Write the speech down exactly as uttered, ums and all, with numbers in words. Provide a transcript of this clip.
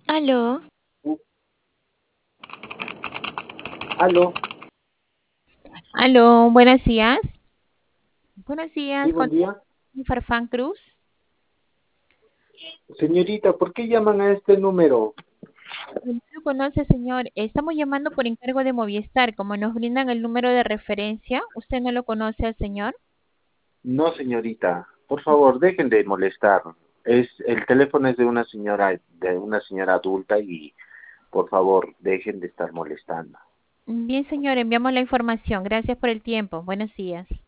Aló, Uh, Aló, Aló, buenos días. Buenos sí, días, buen con día. Farfán Cruz. Señorita, ¿por qué llaman a este número? No lo conoce, señor. Estamos llamando por encargo de Movistar. Como nos brindan el número de referencia, ¿usted no lo conoce al señor? No, señorita, por favor, dejen de molestar. Es, el teléfono es de una señora, de una señora adulta y por favor, dejen de estar molestando. Bien, señor, enviamos la información. Gracias por el tiempo. Buenos días.